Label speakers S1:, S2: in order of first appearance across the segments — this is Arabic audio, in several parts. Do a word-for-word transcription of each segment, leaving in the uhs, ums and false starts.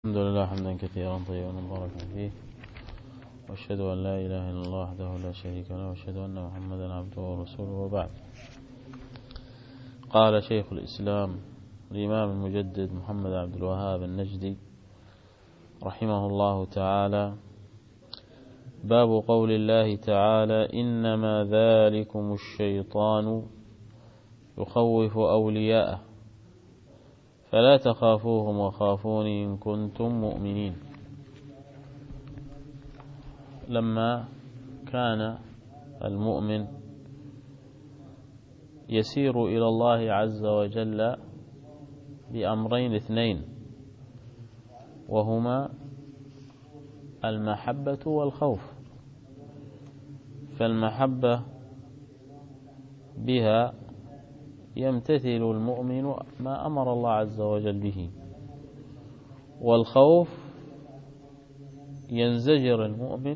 S1: الحمد لله حمدا كثيرا طيبا مباركا فيه، واشهد ان لا اله الا الله وحده لا شريك له، واشهد ان محمدا عبده ورسوله، وبعد. قال شيخ الاسلام الامام المجدد محمد عبد الوهاب النجدي رحمه الله تعالى: باب قول الله تعالى: انما ذلكم الشيطان يخوف اولياءه فلا تخافوهم وخافوني إن كنتم مؤمنين. لما كان المؤمن يسير إلى الله عز وجل بأمرين اثنين، وهما المحبة والخوف، فالمحبة بها يمتثل المؤمن ما أمر الله عز وجل به، والخوف ينزجر المؤمن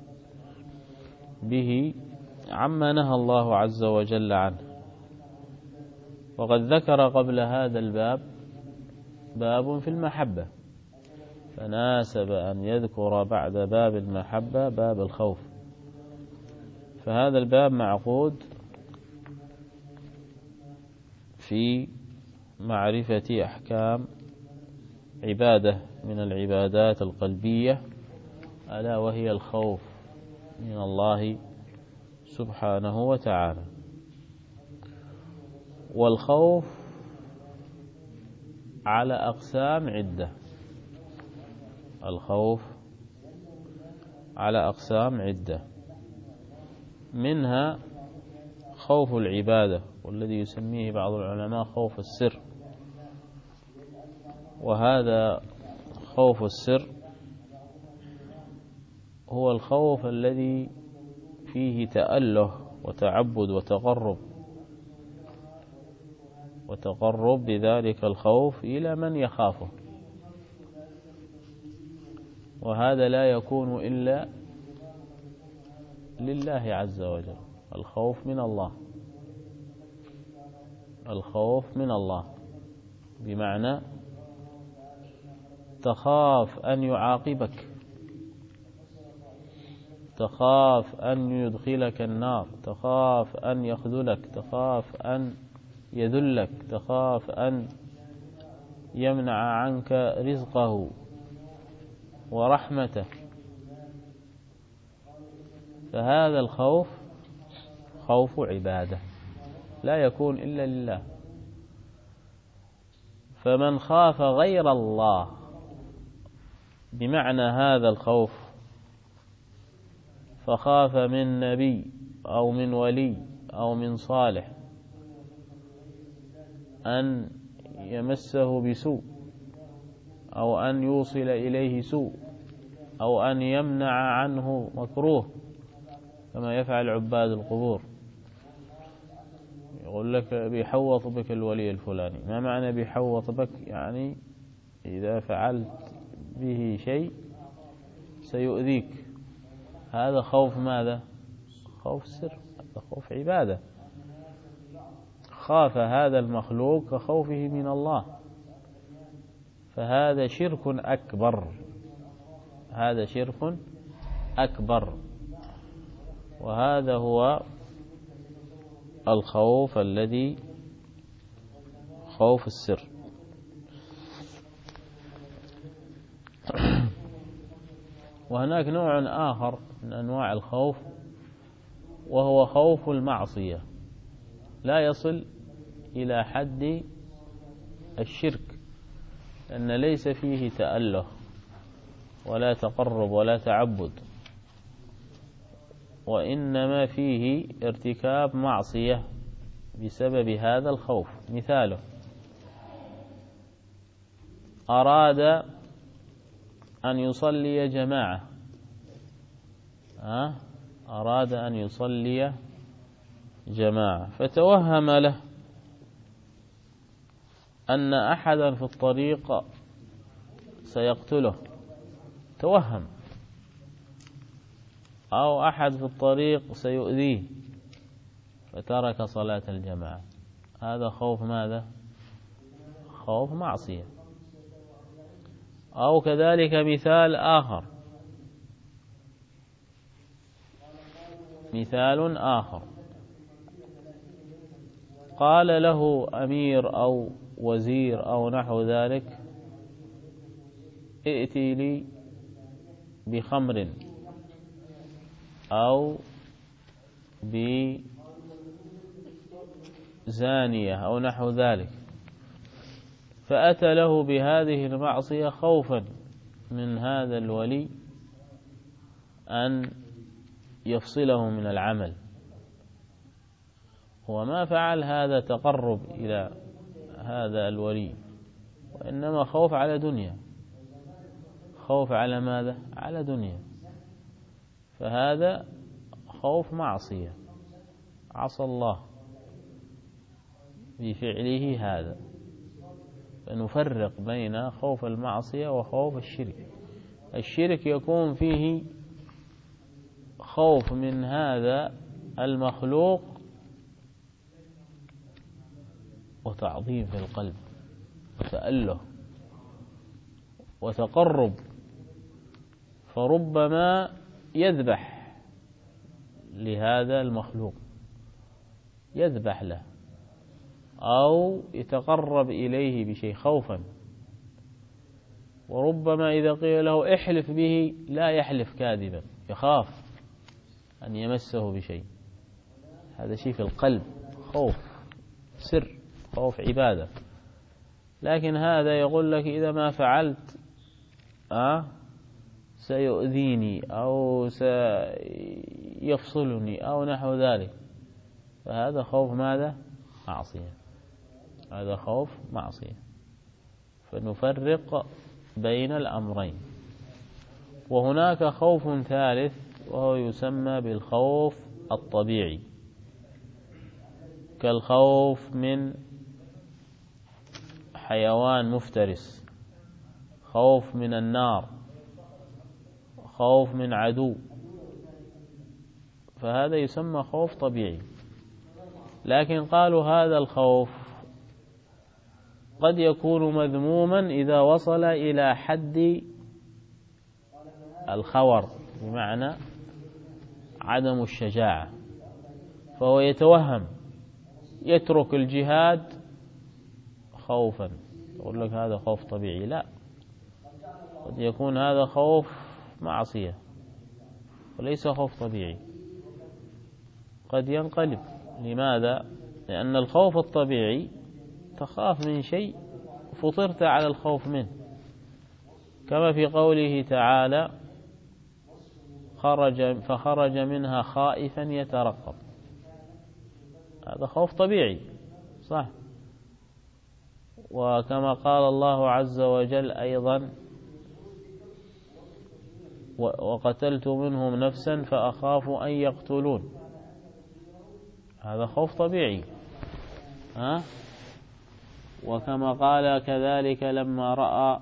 S1: به عما نهى الله عز وجل عنه. وقد ذكر قبل هذا الباب باب في المحبة، فناسب أن يذكر بعد باب المحبة باب الخوف، فهذا الباب معقود في معرفة أحكام عبادة من العبادات القلبية، ألا وهي الخوف من الله سبحانه وتعالى. والخوف على أقسام عدة، الخوف على أقسام عدة، منها خوف العبادة، والذي يسميه بعض العلماء خوف السر. وهذا خوف السر هو الخوف الذي فيه تأله وتعبد وتقرب، وتقرب بذلك الخوف إلى من يخافه، وهذا لا يكون إلا لله عز وجل. الخوف من الله، الخوف من الله بمعنى تخاف أن يعاقبك، تخاف أن يدخلك النار، تخاف أن يخذلك، تخاف أن يذلك، تخاف أن يمنع عنك رزقه ورحمته. فهذا الخوف خوف عبادة لا يكون إلا لله. فمن خاف غير الله بمعنى هذا الخوف، فخاف من نبي أو من ولي أو من صالح أن يمسه بسوء، أو أن يوصل إليه سوء، أو أن يمنع عنه مكروه، كما يفعل عباد القبور، يقول لك بيحوط بك الولي الفلاني. ما معنى بيحوط بك؟ يعني إذا فعلت به شيء سيؤذيك. هذا خوف ماذا؟ خوف سر، هذا خوف عبادة. خاف هذا المخلوق كخوفه من الله، فهذا شرك أكبر، هذا شرك أكبر. وهذا هو الخوف الذي خوف السر. وهناك نوع آخر من أنواع الخوف، وهو خوف المعصية، لا يصل إلى حد الشرك، لأن ليس فيه تأله ولا تقرب ولا تعبد، وإنما فيه ارتكاب معصية بسبب هذا الخوف. مثاله: أراد أن يصلي جماعة، أه؟ أراد أن يصلي جماعة، فتوهم له أن أحدا في الطريق سيقتله، توهم، أو أحد في الطريق سيؤذيه، فترك صلاة الجماعة. هذا خوف ماذا؟ خوف معصية. أو كذلك مثال آخر مثال آخر قال له أمير أو وزير أو نحو ذلك ائتي لي بخمر أو بزانية أو نحو ذلك، فأتى له بهذه المعصية خوفا من هذا الولي أن يفصله من العمل. هو ما فعل هذا تقرب إلى هذا الولي، وإنما خوف على دنيا، خوف على ماذا؟ على دنيا. فهذا خوف معصية، عصى الله بفعله هذا. فنفرق بين خوف المعصية وخوف الشرك. الشرك يكون فيه خوف من هذا المخلوق وتعظيم في القلب وتأله وتقرب، فربما يذبح لهذا المخلوق، يذبح له أو يتقرب إليه بشيء خوفا. وربما إذا قيل له احلف به لا يحلف كاذبا، يخاف أن يمسه بشيء. هذا شيء في القلب، خوف سر، خوف عبادة. لكن هذا يقول لك إذا ما فعلت أه سيؤذيني أو سيفصلني أو نحو ذلك، فهذا خوف ماذا؟ معصية. هذا خوف معصية. فنفرق بين الأمرين. وهناك خوف ثالث وهو يسمى بالخوف الطبيعي، كالخوف من حيوان مفترس، خوف من النار، خوف من عدو، فهذا يسمى خوف طبيعي. لكن قالوا هذا الخوف قد يكون مذموما إذا وصل إلى حد الخور، بمعنى عدم الشجاعة، فهو يتوهم يترك الجهاد خوفا، يقول لك هذا خوف طبيعي. لا، قد يكون هذا خوف معصية وليس خوف طبيعي، قد ينقلب. لماذا؟ لأن الخوف الطبيعي تخاف من شيء فطرت على الخوف منه، كما في قوله تعالى خرج فخرج منها خائفا يترقب، هذا خوف طبيعي صح. وكما قال الله عز وجل أيضا وقتلت منهم نفسا فأخاف أن يقتلون، هذا خوف طبيعي ها. وكما قال كذلك لما رأى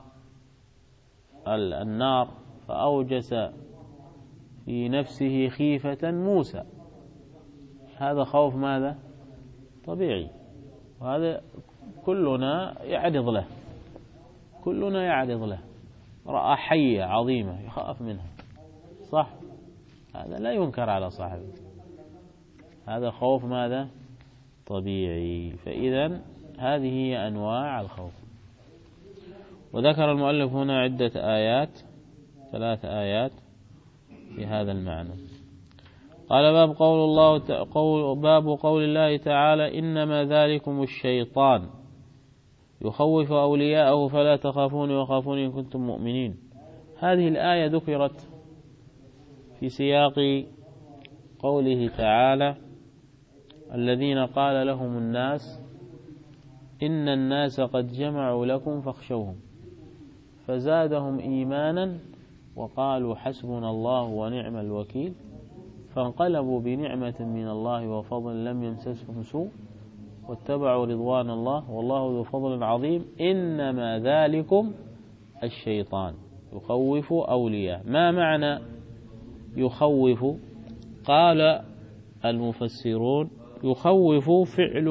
S1: النار فأوجس في نفسه خيفة موسى، هذا خوف ماذا؟ طبيعي. وهذا كلنا يعرض له، كلنا يعرض له. رأى حية عظيمة يخاف منها صح، هذا لا ينكر على صاحبه، هذا خوف ماذا؟ طبيعي. فإذا هذه هي أنواع الخوف. وذكر المؤلف هنا عدة آيات، ثلاث آيات في هذا المعنى. قال باب قول الله قول باب قول الله تعالى إنما ذلكم الشيطان يخوف أولياءه فلا تخافون وخافون إن كنتم مؤمنين. هذه الآية ذكرت في سياق قوله تعالى الذين قال لهم الناس إن الناس قد جمعوا لكم فاخشوهم فزادهم إيمانا وقالوا حسبنا الله ونعم الوكيل فانقلبوا بنعمة من الله وفضل لم يمسسهم سوء واتبعوا رضوان الله والله ذو فضل عظيم إنما ذلكم الشيطان يخوف أولياء. ما معنى يخوف؟ قال المفسرون يخوف فعل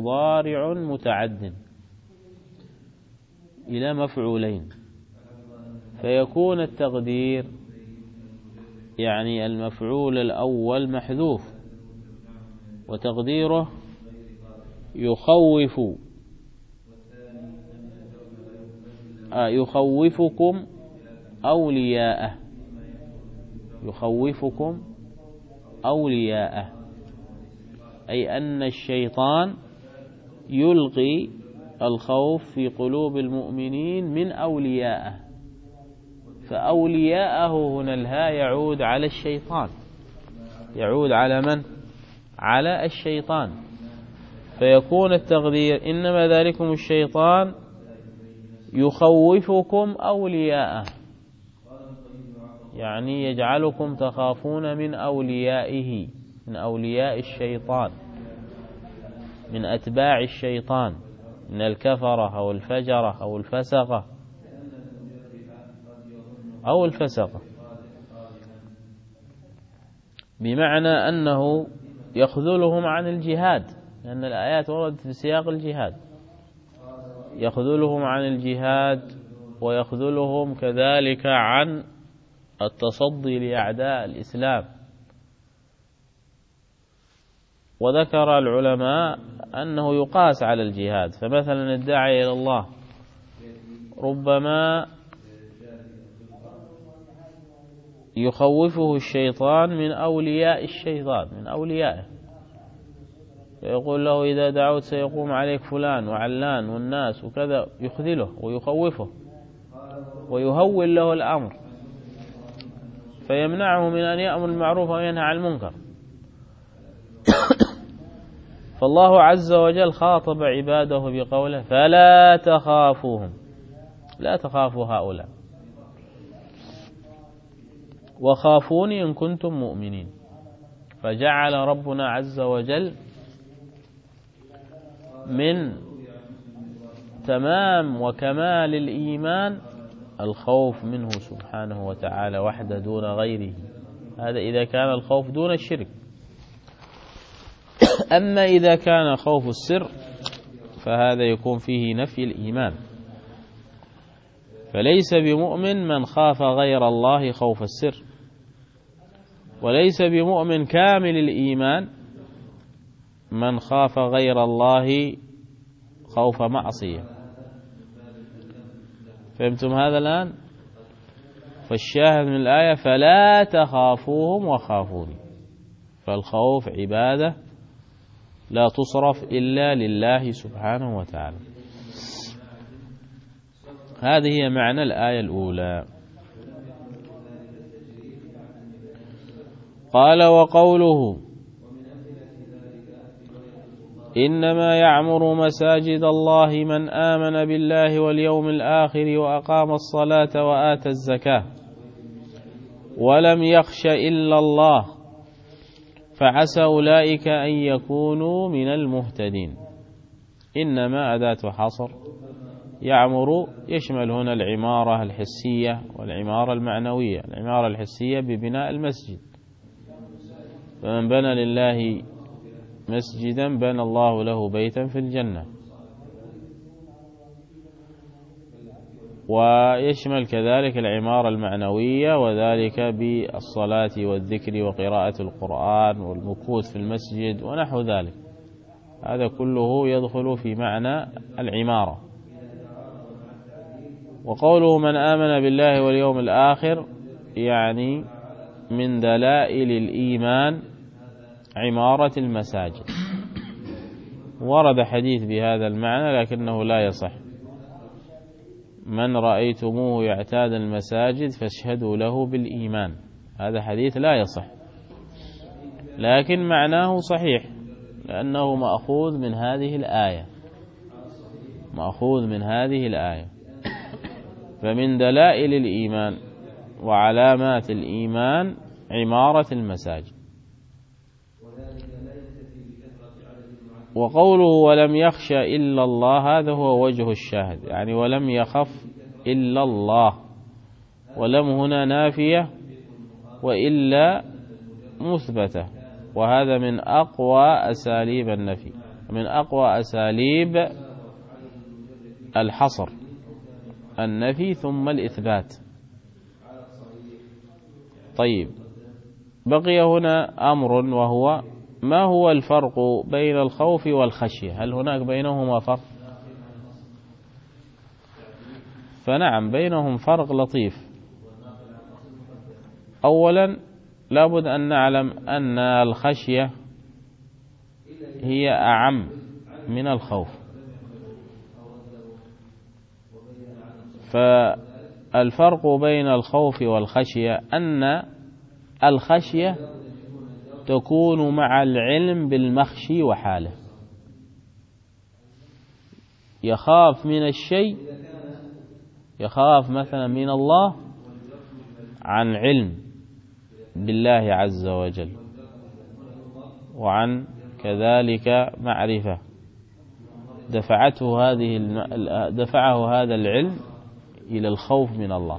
S1: مضارع متعد إلى مفعولين، فيكون التقدير يعني المفعول الأول محذوف، وتقديره يخوف آه يخوفكم أولياءه، يخوفكم أولياءه، أي أن الشيطان يلقي الخوف في قلوب المؤمنين من أوليائه، فأولياءه هنا الهاء يعود على الشيطان، يعود على من؟ على الشيطان، فيكون التقدير إنما ذلكم الشيطان يخوفكم أولياءه، يعني يجعلكم تخافون من أوليائه، من أولياء الشيطان، من أتباع الشيطان، من الكفرة أو الفجرة أو الفسقة أو الفسقة، بمعنى أنه يخذلهم عن الجهاد، لأن الآيات وردت في سياق الجهاد، يخذلهم عن الجهاد ويخذلهم كذلك عن التصدي لأعداء الإسلام. وذكر العلماء أنه يقاس على الجهاد، فمثلا الداعي إلى الله ربما يخوفه الشيطان من أولياء الشيطان، من أوليائه، فيقول له إذا دعوت سيقوم عليك فلان وعلان والناس وكذا، يخذله ويخوفه ويهول له الأمر، فيمنعه من أن يأمر المعروف وينهى عن المنكر. فالله عز وجل خاطب عباده بقوله فلا تخافوهم، لا تخافوا هؤلاء، وخافوني إن كنتم مؤمنين. فجعل ربنا عز وجل من تمام وكمال الإيمان الخوف منه سبحانه وتعالى وحده دون غيره، هذا إذا كان الخوف دون الشرك. أما إذا كان خوف السر فهذا يكون فيه نفي الإيمان، فليس بمؤمن من خاف غير الله خوف السر، وليس بمؤمن كامل الإيمان من خاف غير الله خوف معصية. فهمتم هذا الآن؟ فالشاهد من الآية فلا تخافوهم وخافوني، فالخوف عبادة لا تصرف إلا لله سبحانه وتعالى. هذه هي معنى الآية الأولى. قال وقوله إنما يعمر مساجد الله من آمن بالله واليوم الآخر وأقام الصلاة وآتى الزكاة ولم يخش إلا الله فعسى أولئك أن يكونوا من المهتدين. إنما أداة حصر، يعمر يشمل هنا العمارة الحسية والعمارة المعنوية. العمارة الحسية ببناء المسجد، فمن بنى لله مسجدا بنى الله له بيتا في الجنة، ويشمل كذلك العمارة المعنوية، وذلك بالصلاة والذكر وقراءة القرآن والمكوث في المسجد ونحو ذلك، هذا كله يدخل في معنى العمارة. وقوله من آمن بالله واليوم الآخر يعني من دلائل الإيمان عمارة المساجد. ورد حديث بهذا المعنى لكنه لا يصح، من رأيتموه يعتاد المساجد فاشهدوا له بالإيمان، هذا حديث لا يصح، لكن معناه صحيح لأنه مأخوذ من هذه الآية، مأخوذ من هذه الآية. فمن دلائل الإيمان وعلامات الإيمان عمارة المساجد. وقوله ولم يخش إلا الله هذا هو وجه الشاهد، يعني ولم يخف إلا الله، ولم هنا نافية وإلا مثبتة، وهذا من أقوى أساليب النفي، من أقوى أساليب الحصر، النفي ثم الإثبات. طيب، بقي هنا أمر، وهو ما هو الفرق بين الخوف والخشية؟ هل هناك بينهما فرق؟ فنعم، بينهم فرق لطيف. أولا لابد أن نعلم أن الخشية هي أعم من الخوف. فالفرق بين الخوف والخشية أن الخشية تكون مع العلم بالمخشي وحاله، يخاف من الشيء، يخاف مثلا من الله عن علم بالله عز وجل، وعن كذلك معرفة دفعته هذه دفعه هذا العلم إلى الخوف من الله.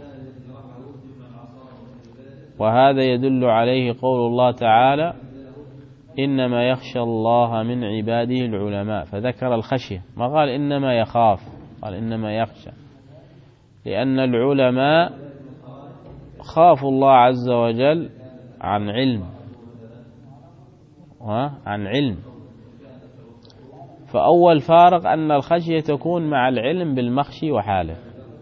S1: وهذا يدل عليه قول الله تعالى: إنما يخشى الله من عباده العلماء، فذكر الخشية، ما قال إنما يخاف، قال إنما يخشى، لأن العلماء خافوا الله عز وجل عن علم، عن علم. فأول فارق أن الخشية تكون مع العلم بالمخشي وحاله،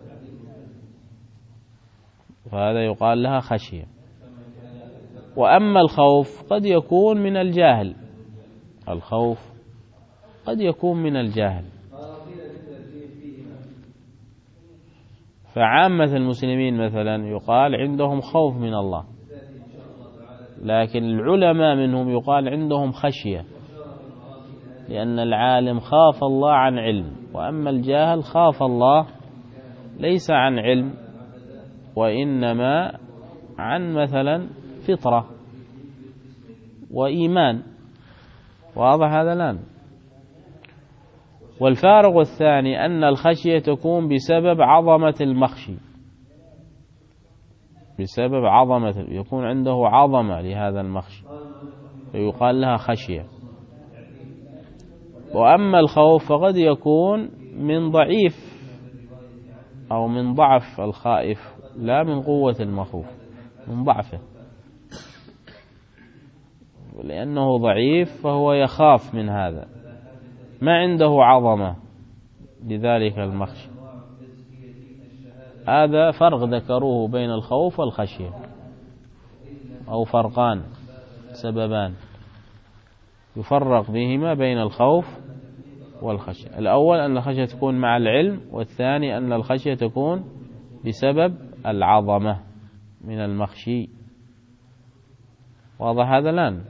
S1: فهذا يقال لها خشية. وأما الخوف قد يكون من الجاهل، الخوف قد يكون من الجاهل. فعامة المسلمين مثلا يقال عندهم خوف من الله، لكن العلماء منهم يقال عندهم خشية، لأن العالم خاف الله عن علم، وأما الجاهل خاف الله ليس عن علم، وإنما عن مثلا فطرة وإيمان. واضح هذا الآن؟ والفارق الثاني أن الخشية تكون بسبب عظمة المخشي، بسبب عظمة، يكون عنده عظمة لهذا المخشي فيقال لها خشية. وأما الخوف فقد يكون من ضعيف أو من ضعف الخائف، لا من قوة المخوف، من ضعفه، لأنه ضعيف فهو يخاف من هذا، ما عنده عظمة لذلك المخشي. هذا فرق ذكروه بين الخوف والخشية، أو فرقان، سببان يفرق بهما بين الخوف والخشية. الأول أن الخشية تكون مع العلم، والثاني أن الخشية تكون بسبب العظمة من المخشي. واضح هذا الآن؟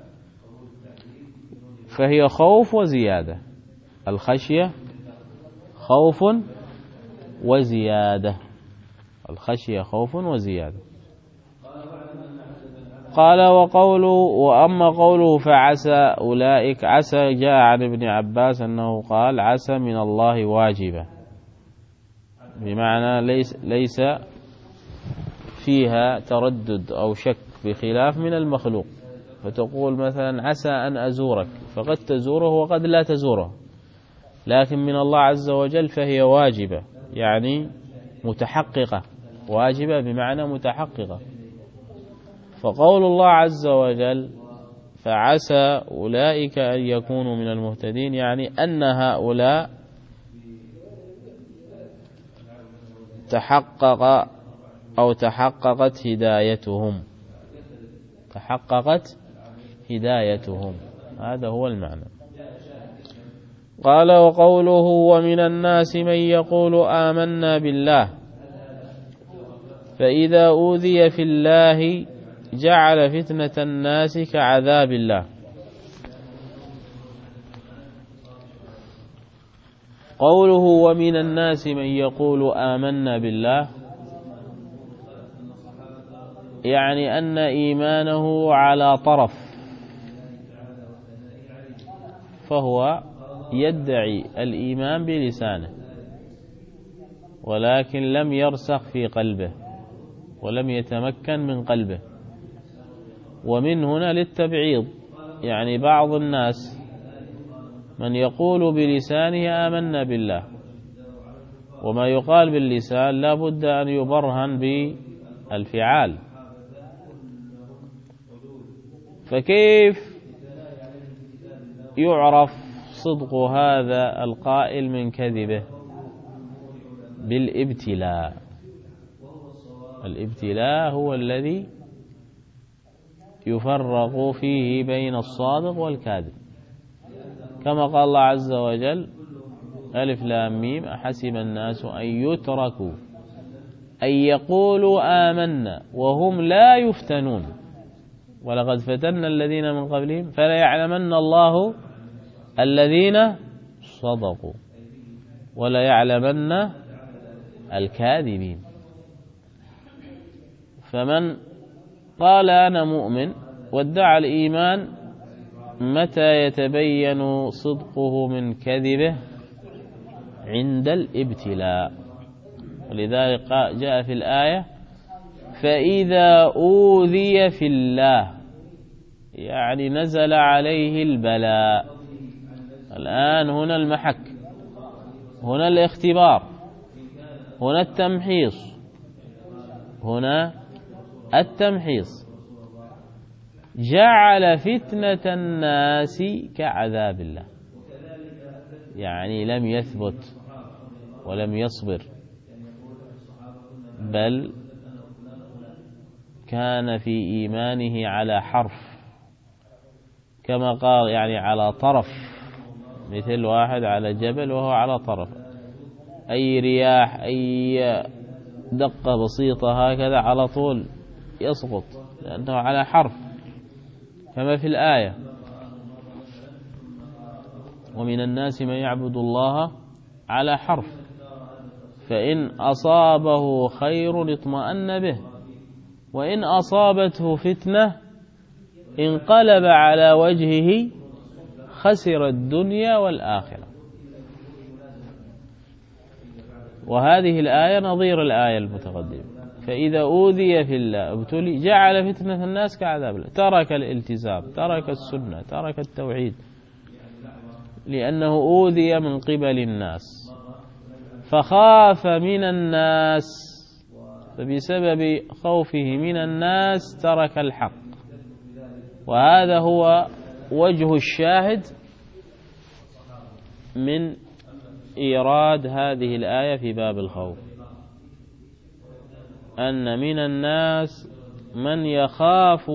S1: فهي خوف وزيادة، الخشية خوف وزيادة، الخشية خوف وزيادة. قال: وقوله وأما قوله فعسى أولئك، عسى جاء عن ابن عباس أنه قال: عسى من الله واجبة، بمعنى ليس, ليس فيها تردد أو شك، بخلاف من المخلوق. فتقول مثلا عسى أن أزورك، فقد تزوره وقد لا تزوره، لكن من الله عز وجل فهي واجبة، يعني متحققة، واجبة بمعنى متحققة. فقول الله عز وجل فعسى أولئك أن يكونوا من المهتدين، يعني أن هؤلاء تحقق أو تحققت هدايتهم، تحققت هدايتهم، هذا هو المعنى. قال: وقوله ومن الناس من يقول آمنا بالله فإذا أوذي في الله جعل فتنة الناس كعذاب الله. قوله ومن الناس من يقول آمنا بالله، يعني أن إيمانه على طرف، فهو يدعي الإيمان بلسانه ولكن لم يرسخ في قلبه ولم يتمكن من قلبه. ومن هنا للتبعيض، يعني بعض الناس من يقول بلسانه آمنا بالله، وما يقال باللسان لا بد أن يبرهن بالفعال، فكيف يعرف صدق هذا القائل من كذبه؟ بالابتلاء. الابتلاء هو الذي يفرق فيه بين الصادق والكاذب، كما قال الله عز وجل: ألف لام ميم أحسب الناس أن يتركوا أن يقولوا آمنا وهم لا يفتنون ولقد فتنا الذين من قبلهم فلا يعلمن الله الذين صدقوا ولا يعلمن الكاذبين. فمن قال أنا مؤمن وادعى الإيمان متى يتبين صدقه من كذبه؟ عند الابتلاء. ولذلك جاء في الآية: فإذا أوذي في الله، يعني نزل عليه البلاء. الآن هنا المحك، هنا الاختبار، هنا التمحيص، هنا التمحيص. جعل فتنة الناس كعذاب الله، يعني لم يثبت ولم يصبر، بل كان في إيمانه على حرف، كما قال يعني على طرف، مثل واحد على جبل وهو على طرف، أي رياح أي دقة بسيطة هكذا على طول يسقط، لأنه على حرف، كما في الآية: ومن الناس من يعبد الله على حرف فإن أصابه خير اطمأن به وإن أصابته فتنة انقلب على وجهه خسر الدنيا والآخرة. وهذه الآية نظير الآية المتقدمة: فإذا أوذي في الله ابتلي جعل فتنة الناس كعذاب الله. ترك الالتزام، ترك السنة، ترك التوحيد، لأنه أوذي من قبل الناس فخاف من الناس، فبسبب خوفه من الناس ترك الحق. وهذا هو وجه الشاهد من إيراد هذه الآية في باب الخوف، أن من الناس من يخاف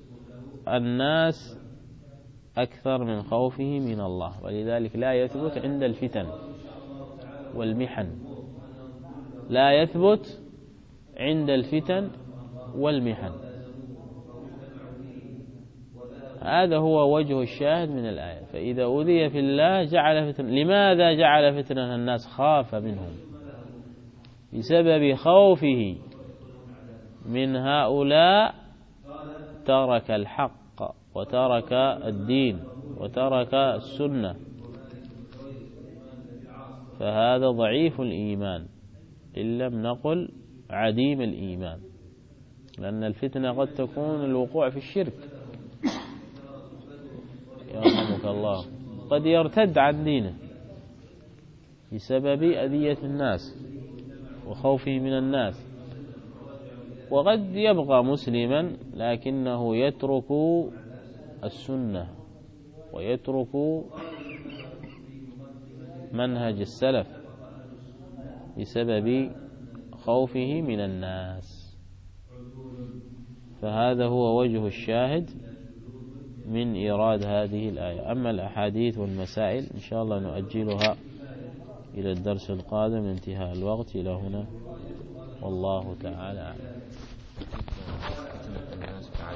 S1: الناس أكثر من خوفه من الله، ولذلك لا يثبت عند الفتن والمحن، لا يثبت عند الفتن والمحن. هذا هو وجه الشاهد من الآية: فإذا أوذي في الله جعل فتنة. لماذا جعل فتنة الناس؟ خاف منهم، بسبب خوفه من هؤلاء ترك الحق وترك الدين وترك السنة، فهذا ضعيف الإيمان، إن لم نقل عديم الإيمان، لأن الفتنة قد تكون الوقوع في الشرك، يرحمك الله، قد يرتد عن دينه بسبب أذية الناس وخوفه من الناس، وقد يبقى مسلما لكنه يترك السنة ويترك منهج السلف بسبب خوفه من الناس. فهذا هو وجه الشاهد من إيراد هذه الآية. أما الأحاديث والمسائل إن شاء الله نؤجلها إلى الدرس القادم، انتهاء الوقت إلى هنا، والله تعالى أعلم.